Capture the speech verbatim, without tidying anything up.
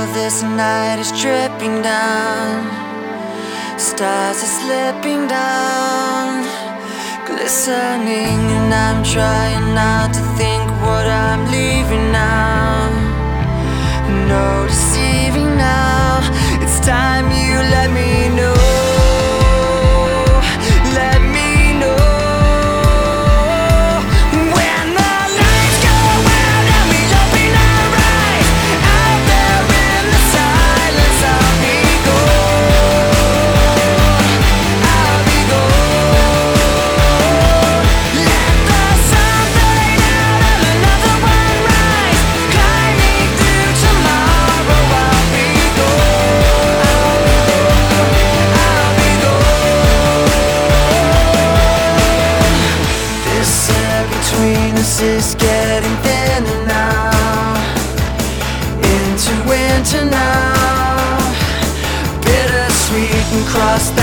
this night is dripping down, stars are slipping down, glistening, and I'm trying not to think what I'm leaving now. No deceiving now, it's time you let me know. Let me know. When the lights go out and we open our eyes, out there in the silence I'll be gone, I'll be gone. Let the sun fade out and another one rise, climbing through tomorrow. I'll be gone, I'll be gone. This air between us is getting thinner now, into winter now. Bittersweet and cross the